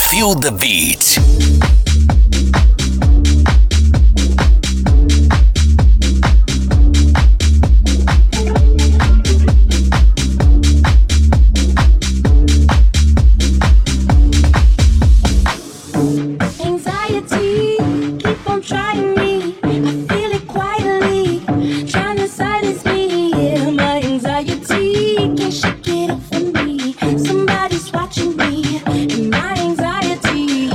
Feel the beat. Anxiety, keep on trying me. I feel it quietly, trying to silence me. Yeah, my anxiety can't shake it off of me. Somebody's watching me, and my anxiety.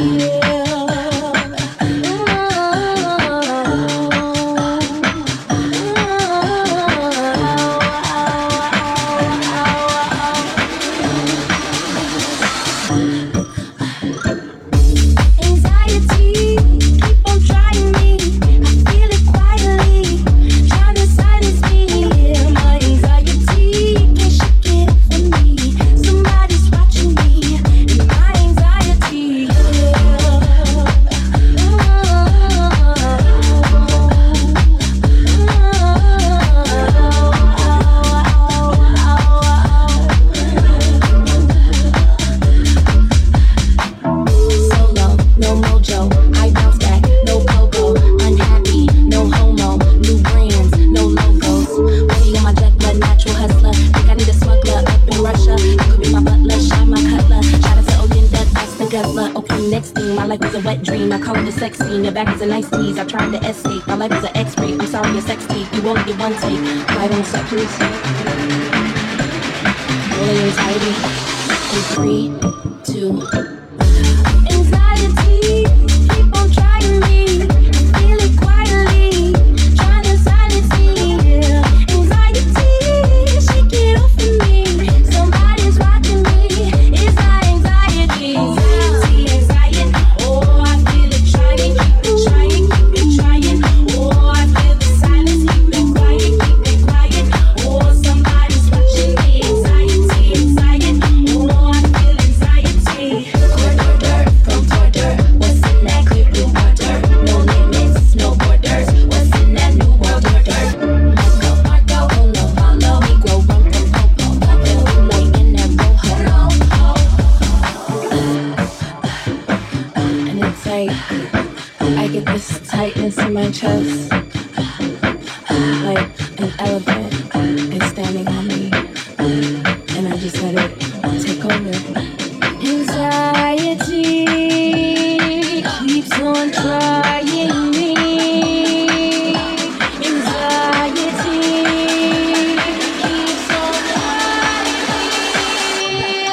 Anxiety, keep on trying me. I feel it quietly, trying to silence me. Yeah, my anxiety can't shake it off of me. Somebody's watching me, and my anxiety. Solo, no mojo, I bounce back, no pogo, unhappy, no homo, new brands, no logos. Money on my jet, but natural hustler. Think I need a smuggler up in Russia. You could be my butler, shine my cutler. Shout out to Odin, that's the guzzler. Okay, next thing, my life was a wet dream. I call it a sex scene. Your back is a nice tease. I tried to escape. My life is an X-ray. I'm sorry, a sex tape. You won't get one take. Right on set, please. Rolling anxiety. In 3, 2. Anxiety, keep on trying me. I feel it quietly, trying to silence me. Yeah. Anxiety, shake it off of me. Somebody's watching me. It's my anxiety. Anxiety, oh, I feel it trying, keep it trying, keep it trying. Oh, I feel the silence, keep it quiet, keep it quiet. Oh, somebody's watching me. Anxiety, oh, I feel anxiety. From border, what's in that clear blue water? No limits, no borders. What's in that new world order? Marco, follow me, grow rum from popo. Feel like in that rojo. And it's like I get this tightness in my chest, like an elephant is standing on me, and I just let it take over. Anxiety keeps on trying me. Anxiety keeps on trying me.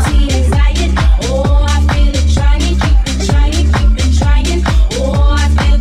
Anxiety, oh, I feel it trying, keep it trying, keep it trying. Oh, I feel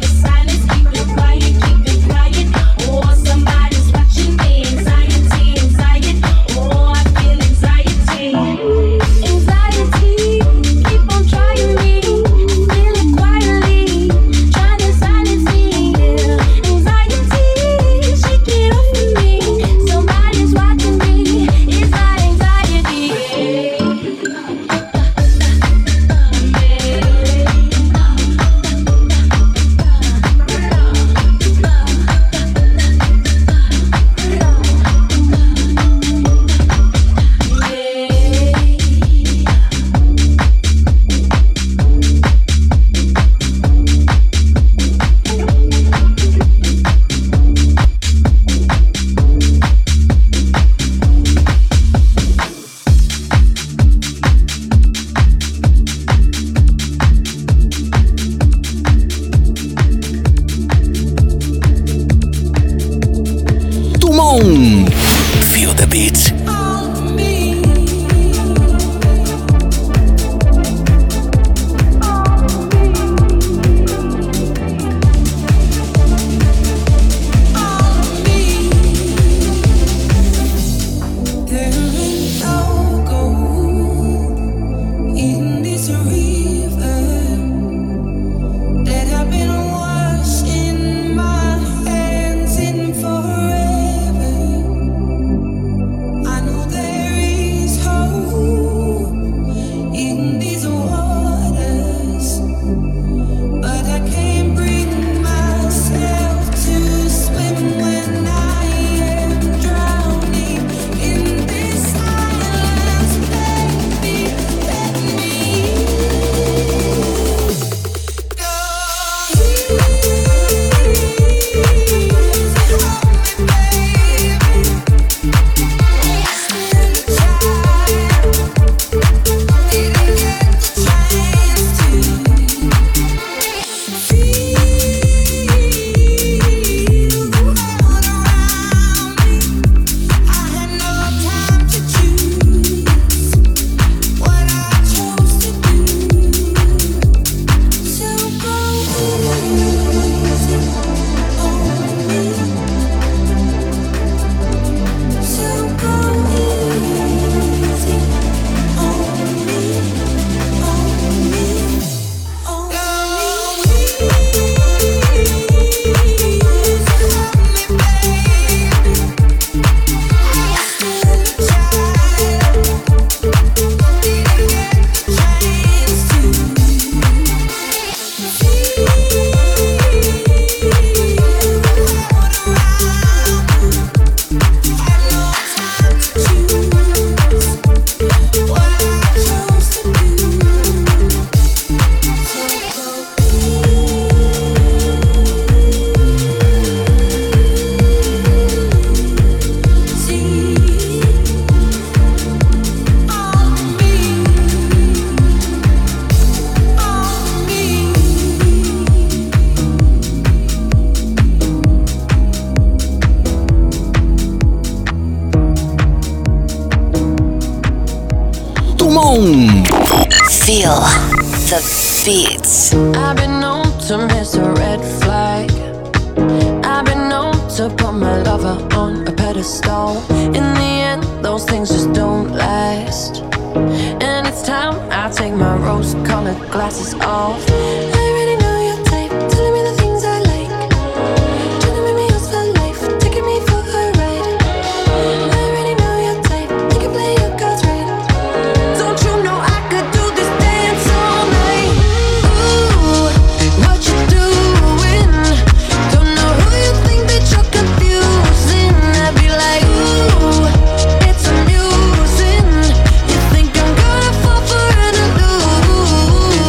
Feel the beats. I've been known to miss a red flag. I've been known to put my lover on a pedestal. In the end, those things just don't last. And it's time I take my rose-colored glasses off. I already know your type, telling me the things I like, trying to make me yours for life, taking me for a ride. I already know your type, you can play your cards right. Don't you know I could do this dance all night? Ooh, what you doing? Don't know who you think that you're confusing. I'd be like, ooh, it's amusing. You think I'm gonna fall for an illusion?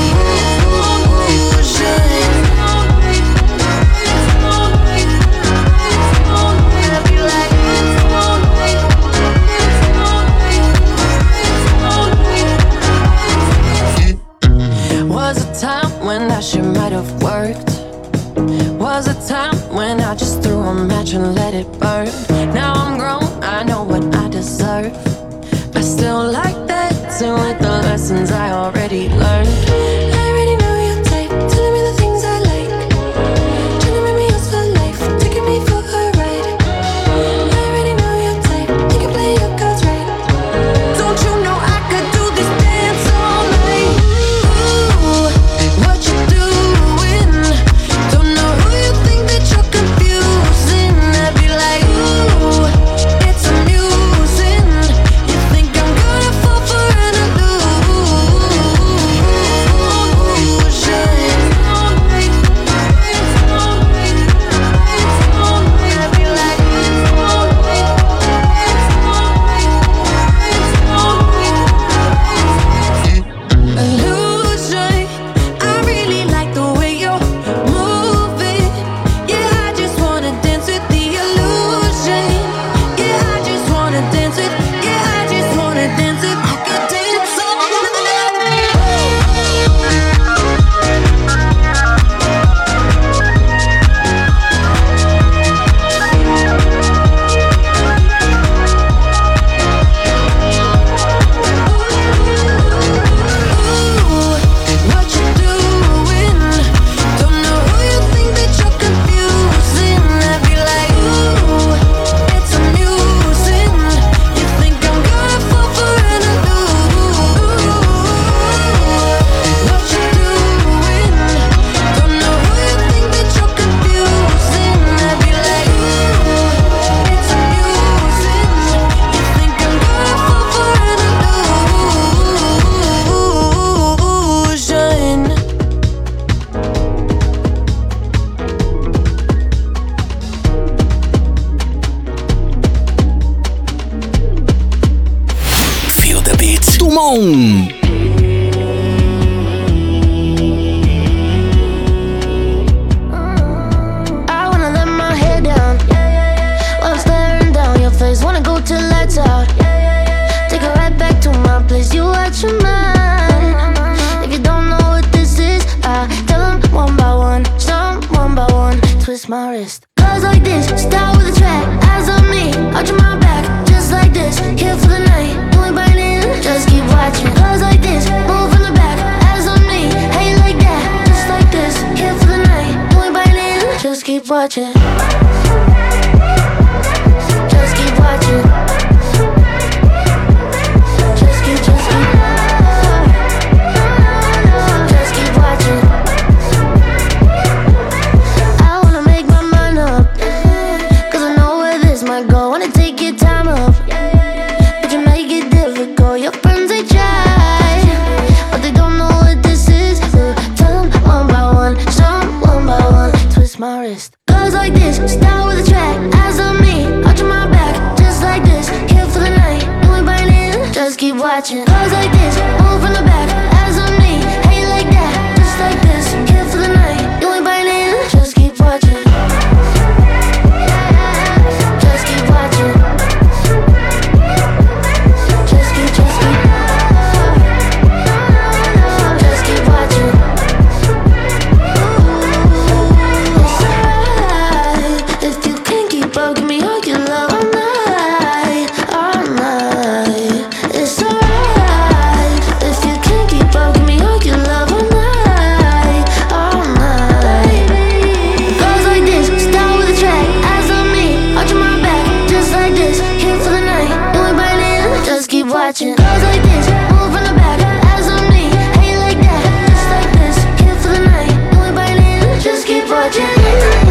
I'd be like, was a time when that shit might have worked. Was a time when I just threw a match and let it burn. Now I'm grown, I know what I deserve. I still like dancing with the lessons I already learned. I already know your type, telling me the things I like, trying to make me yours for life, taking me for a ride. I already know your type, you can play your cards right. Don't you know I could do this dance all night? Ooh, what you doing? Don't know who you think that you're confusing. I'd be like, ooh, it's amusing. You think I'm gonna fall for an illusion. I really like the way you're moving. Yeah, I just wanna dance with the illusion. Yeah, I just wanna dance with. Yeah, I just wanna dance with. I could dance all Ooh, what you doing? Don't know who you think that you're confusing. I'd be like, ooh, it's amusing. You think I'm gonna fall for an illusion? What you doing? Don't know who you think that you're confusing. I'd be like, ooh, it's amusing. You think I'm gonna fall for an illusion? Feel the beats. Tout le monde. I wanna let my hair down while I'm staring down your face. Wanna go till lights out. Take it right back to my place. You watch your mind. If you don't know what this is, I tell them one by one, some one by one. Twist my wrist. Cause like this, start with a track. Eyes on me, arching my back. Just like this, here for the night. You ain't biting, just keep watching. Cause like this, move from the back. Eyes on me, how you like that? Just like this, here for the night. You ain't biting, just keep watching. Just keep watching. Just keep. Just keep watching. I wanna make my mind up, cause I know where this might go. Wanna take your time up, but you make it difficult. Your friends they try, but they don't know what this is. So tell them one by one, some one by one. Twist my wrist. Cause like this, night.